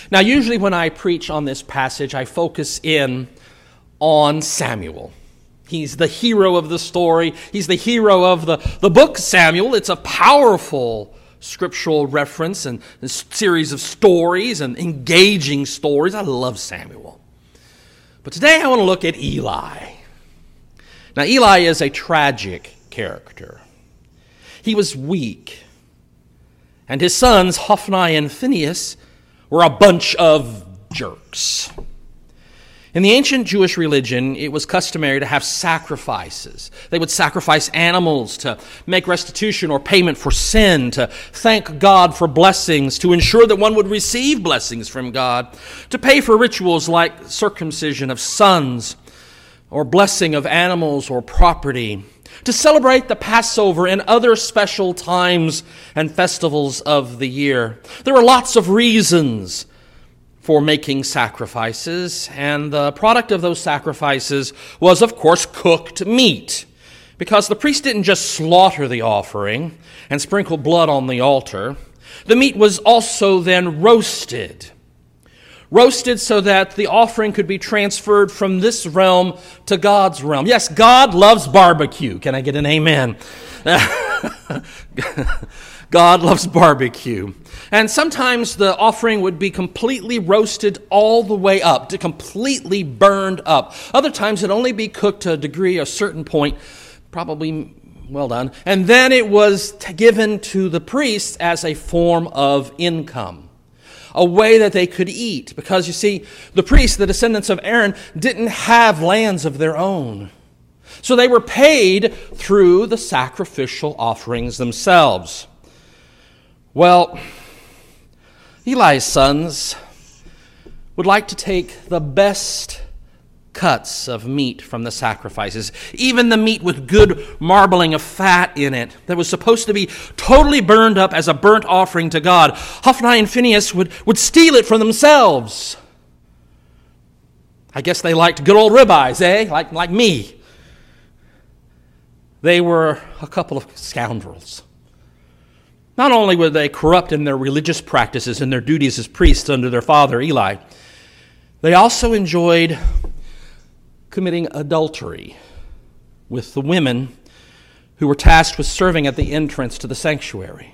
Now, usually when I preach on this passage, I focus in on Samuel. He's the hero of the story. He's the hero of the book Samuel. It's a powerful scriptural reference and a series of stories and engaging stories. I love Samuel. But today I want to look at Eli. Now, Eli is a tragic character. He was weak. And his sons, Hophni and Phinehas, were a bunch of jerks. In the ancient Jewish religion, it was customary to have sacrifices. They would sacrifice animals to make restitution or payment for sin, to thank God for blessings, to ensure that one would receive blessings from God, to pay for rituals like circumcision of sons, or blessing of animals or property, to celebrate the Passover and other special times and festivals of the year. There were lots of reasons for making sacrifices, and the product of those sacrifices was, of course, cooked meat, because the priest didn't just slaughter the offering and sprinkle blood on the altar. The meat was also then roasted so that the offering could be transferred from this realm to God's realm. Yes, God loves barbecue. Can I get an amen? God loves barbecue. And sometimes the offering would be completely roasted all the way up, completely burned up. Other times it'd only be cooked to a degree, a certain point, probably well done. And then it was given to the priests as a form of income, a way that they could eat. Because you see, the priests, the descendants of Aaron, didn't have lands of their own. So they were paid through the sacrificial offerings themselves. Well, Eli's sons would like to take the best cuts of meat from the sacrifices, even the meat with good marbling of fat in it that was supposed to be totally burned up as a burnt offering to God. Hophni and Phinehas would steal it for themselves. I guess they liked good old ribeyes, eh? Like me. They were a couple of scoundrels. Not only were they corrupt in their religious practices and their duties as priests under their father Eli, they also enjoyed committing adultery with the women who were tasked with serving at the entrance to the sanctuary.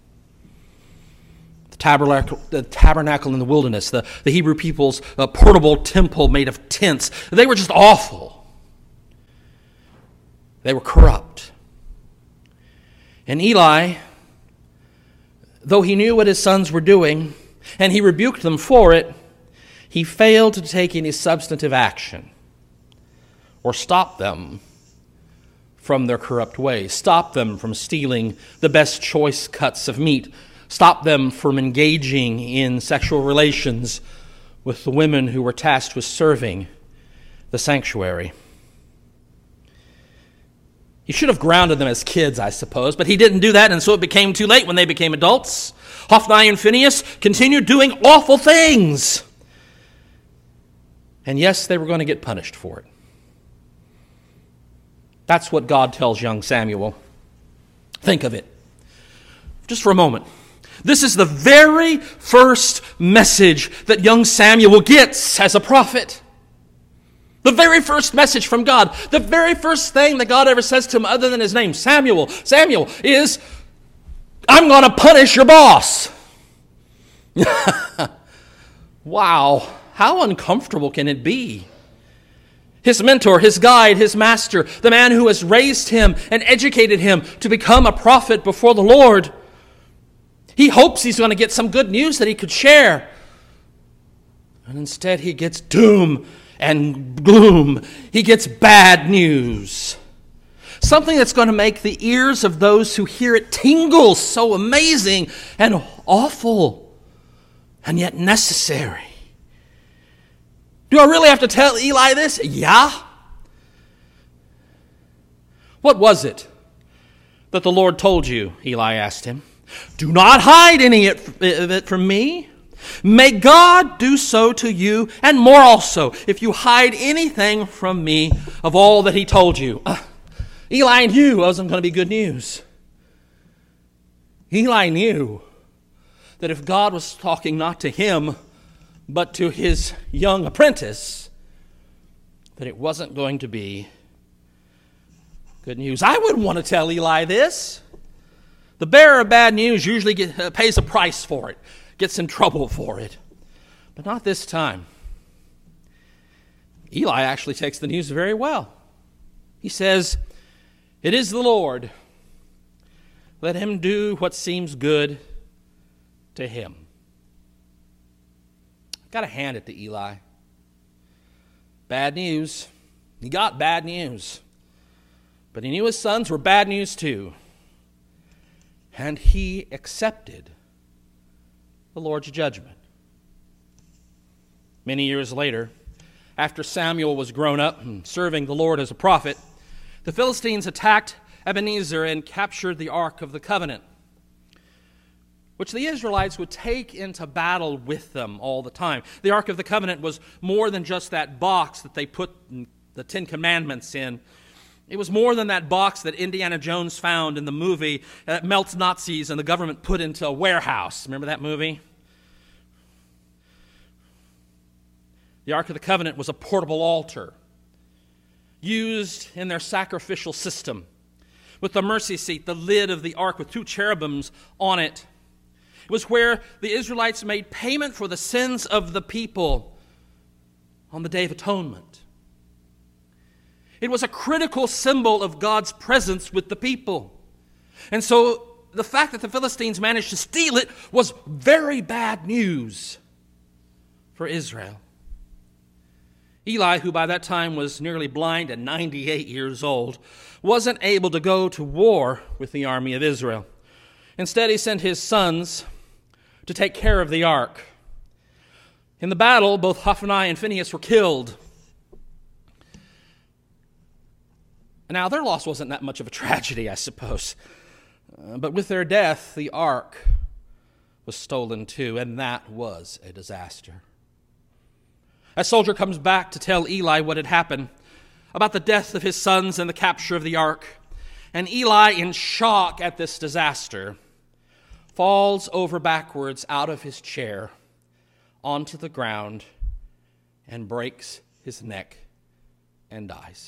The tabernacle in the wilderness, the Hebrew people's portable temple made of tents, they were just awful. They were corrupt. And Eli, though he knew what his sons were doing, and he rebuked them for it, he failed to take any substantive action or stop them from their corrupt ways, stop them from stealing the best choice cuts of meat, stop them from engaging in sexual relations with the women who were tasked with serving the sanctuary. He should have grounded them as kids, I suppose, but he didn't do that, and so it became too late when they became adults. Hophni and Phinehas continued doing awful things. And yes, they were going to get punished for it. That's what God tells young Samuel. Think of it. Just for a moment. This is the very first message that young Samuel gets as a prophet. The very first message from God, the very first thing that God ever says to him other than his name, Samuel, is, I'm going to punish your boss. Wow, how uncomfortable can it be? His mentor, his guide, his master, the man who has raised him and educated him to become a prophet before the Lord. He hopes he's going to get some good news that he could share. And instead he gets doom and gloom. He gets bad news. Something that's going to make the ears of those who hear it tingle. So amazing and awful and yet necessary. Do I really have to tell Eli this? Yeah. What was it that the Lord told you? Eli asked him. Do not hide any of it from me. May God do so to you, and more also, if you hide anything from me of all that he told you. Eli knew it wasn't going to be good news. Eli knew that if God was talking not to him, but to his young apprentice that it wasn't going to be good news. I wouldn't want to tell Eli this. The bearer of bad news usually pays a price for it, gets in trouble for it. But not this time. Eli actually takes the news very well. He says, "It is the Lord. Let him do what seems good to him." I've got to hand it to Eli. Bad news. He got bad news. But he knew his sons were bad news too. And he accepted the Lord's judgment. Many years later, after Samuel was grown up and serving the Lord as a prophet, the Philistines attacked Ebenezer and captured the Ark of the Covenant, which the Israelites would take into battle with them all the time. The Ark of the Covenant was more than just that box that they put the Ten Commandments in. It was more than that box that Indiana Jones found in the movie that melts Nazis and the government put into a warehouse. Remember that movie? The Ark of the Covenant was a portable altar used in their sacrificial system, with the mercy seat, the lid of the ark with two cherubims on it. It was where the Israelites made payment for the sins of the people on the Day of Atonement. It was a critical symbol of God's presence with the people. And so the fact that the Philistines managed to steal it was very bad news for Israel. Eli, who by that time was nearly blind and 98 years old, wasn't able to go to war with the army of Israel. Instead, he sent his sons to take care of the ark. In the battle, both Hophni and Phinehas were killed. Now, their loss wasn't that much of a tragedy, I suppose. But with their death, the ark was stolen too, and that was a disaster. A soldier comes back to tell Eli what had happened about the death of his sons and the capture of the ark. And Eli, in shock at this disaster, falls over backwards out of his chair onto the ground and breaks his neck and dies.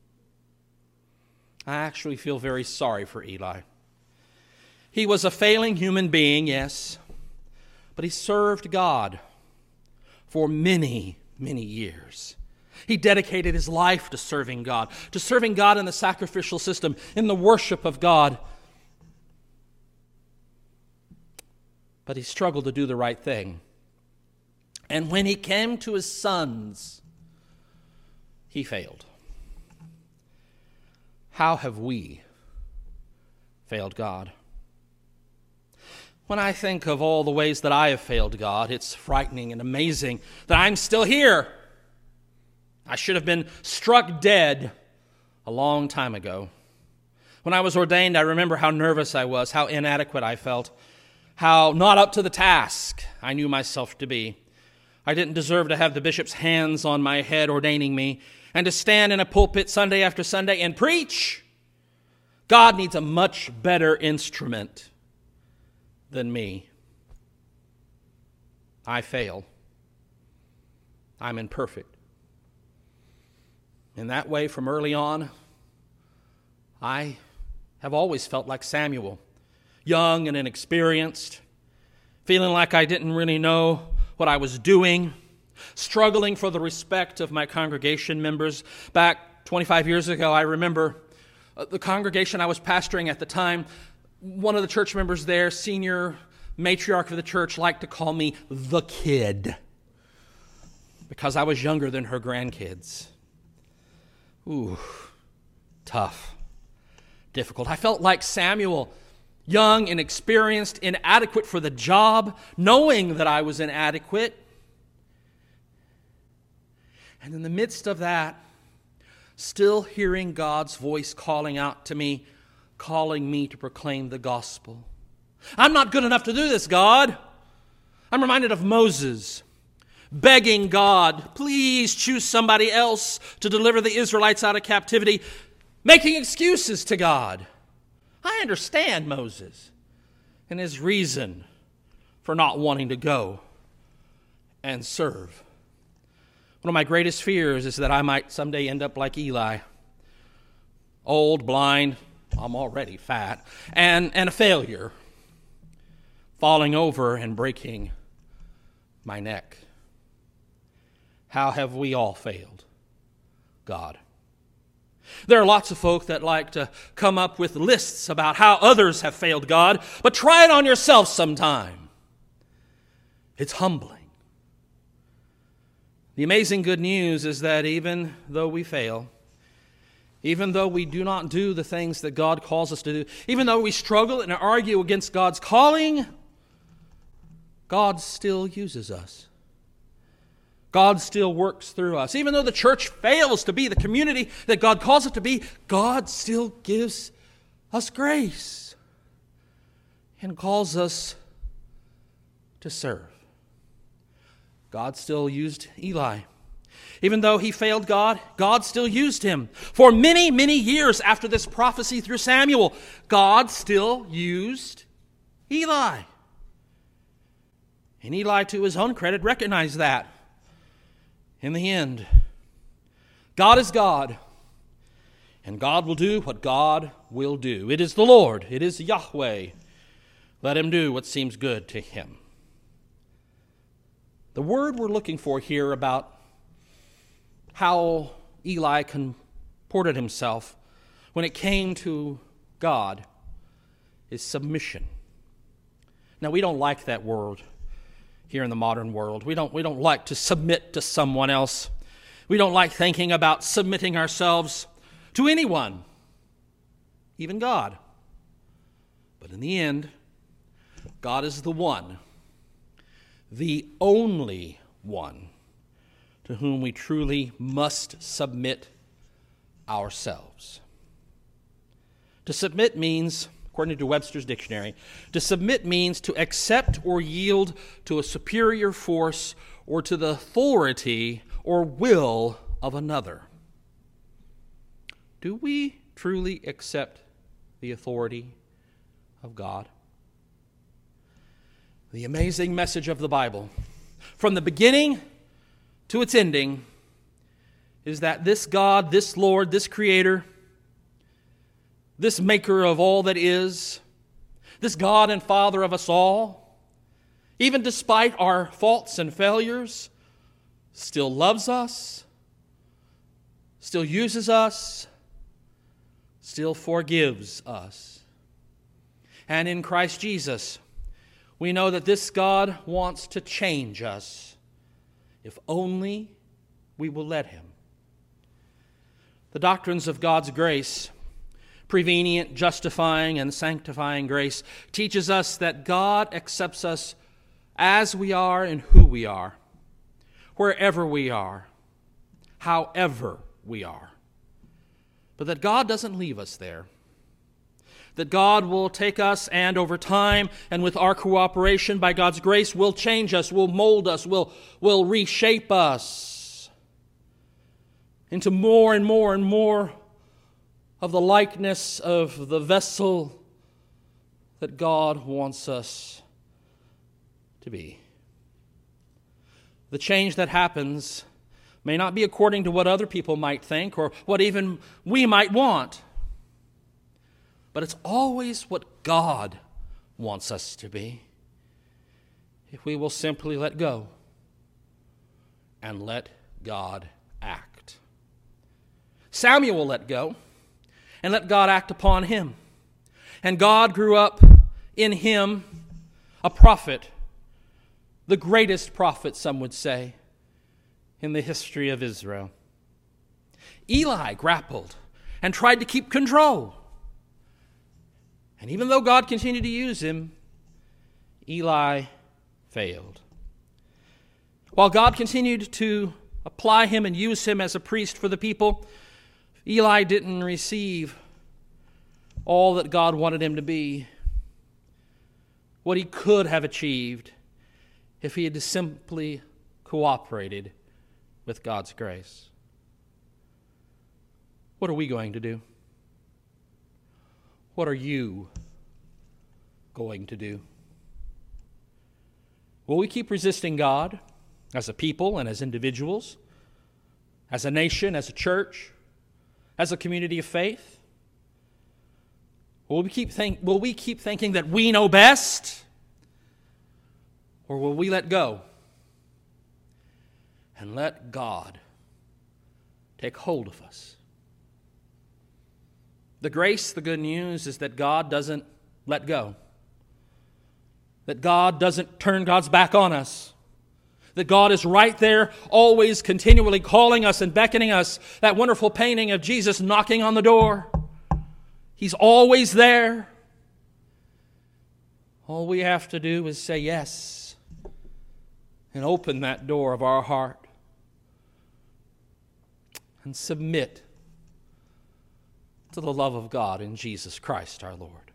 I actually feel very sorry for Eli. He was a failing human being, yes, but he served God for many years. He dedicated his life to serving God in the sacrificial system, in the worship of God. But he struggled to do the right thing. And when he came to his sons, he failed. How have we failed God? When I think of all the ways that I have failed God, it's frightening and amazing that I'm still here. I should have been struck dead a long time ago. When I was ordained, I remember how nervous I was, how inadequate I felt, how not up to the task I knew myself to be. I didn't deserve to have the bishop's hands on my head ordaining me and to stand in a pulpit Sunday after Sunday and preach. God needs a much better instrument than me. I fail. I'm imperfect. In that way, from early on, I have always felt like Samuel, young and inexperienced, feeling like I didn't really know what I was doing, struggling for the respect of my congregation members. Back 25 years ago, I remember the congregation I was pastoring at the time. One of the church members there, senior matriarch of the church, liked to call me the kid because I was younger than her grandkids. Ooh, tough, difficult. I felt like Samuel, young, inexperienced, inadequate for the job, knowing that I was inadequate. And in the midst of that, still hearing God's voice calling out to me, calling me to proclaim the gospel. I'm not good enough to do this, God. I'm reminded of Moses begging God, please choose somebody else to deliver the Israelites out of captivity, making excuses to God. I understand Moses and his reason for not wanting to go. and serve. One of my greatest fears is that I might someday end up like Eli, old, blind, I'm already fat, and a failure, falling over and breaking my neck. How have we all failed God? There are lots of folk that like to come up with lists about how others have failed God, but try it on yourself sometime. It's humbling. The amazing good news is that even though we fail, even though we do not do the things that God calls us to do, even though we struggle and argue against God's calling, God still uses us. God still works through us. Even though the church fails to be the community that God calls it to be, God still gives us grace and calls us to serve. God still used Eli. Even though he failed God, God still used him. For many, many years after this prophecy through Samuel, God still used Eli. And Eli, to his own credit, recognized that. In the end, God is God, and God will do what God will do. It is the Lord. It is Yahweh. Let him do what seems good to him. The word we're looking for here about how Eli comported himself when it came to God is submission. Now, we don't like that word here in the modern world. We don't like to submit to someone else. We don't like thinking about submitting ourselves to anyone, even God. But in the end, God is the one, the only one, to whom we truly must submit ourselves. To submit means, according to Webster's dictionary, to submit means to accept or yield to a superior force or to the authority or will of another. Do we truly accept the authority of God? The amazing message of the Bible, from the beginning to its ending, is that this God, this Lord, this Creator, this maker of all that is, this God and Father of us all, even despite our faults and failures, still loves us, still uses us, still forgives us. And in Christ Jesus, we know that this God wants to change us, if only we will let him. The doctrines of God's grace, prevenient, justifying, and sanctifying grace, teaches us that God accepts us as we are and who we are, wherever we are, however we are. But that God doesn't leave us there. That God will take us and over time and with our cooperation by God's grace will change us, will mold us, will reshape us into more and more and more of the likeness of the vessel that God wants us to be. The change that happens may not be according to what other people might think or what even we might want, but it's always what God wants us to be, if we will simply let go and let God act. Samuel let go and let God act upon him. And God grew up in him a prophet, the greatest prophet, some would say, in the history of Israel. Eli grappled and tried to keep control. And even though God continued to use him, Eli failed. While God continued to apply him and use him as a priest for the people, Eli didn't receive all that God wanted him to be, what he could have achieved if he had simply cooperated with God's grace. What are we going to do? What are you going to do? Will we keep resisting God as a people and as individuals, as a nation, as a church, as a community of faith? Will we keep thinking that we know best? Or will we let go and let God take hold of us? The grace, the good news, is that God doesn't let go. That God doesn't turn God's back on us. That God is right there, always continually calling us and beckoning us. That wonderful painting of Jesus knocking on the door. He's always there. All we have to do is say yes and open that door of our heart and submit to the love of God in Jesus Christ our Lord.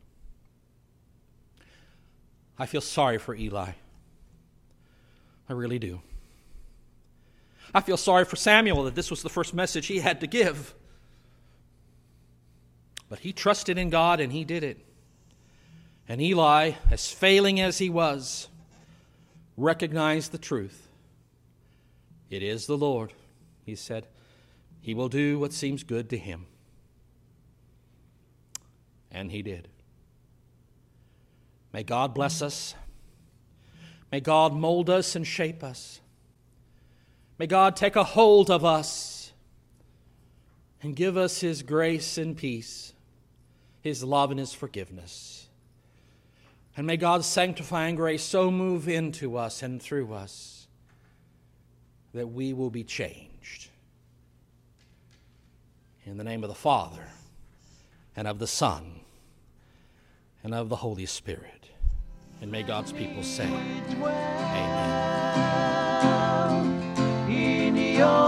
I feel sorry for Eli. I really do. I feel sorry for Samuel that this was the first message he had to give. But he trusted in God and he did it. And Eli, as failing as he was, recognized the truth. It is the Lord, he said. He will do what seems good to him. And he did. May God bless us. May God mold us and shape us. May God take a hold of us and give us His grace and peace, His love and His forgiveness. And may God's sanctifying grace so move into us and through us that we will be changed. In the name of the Father, and of the Son, and of the Holy Spirit. And may God's people say, Amen.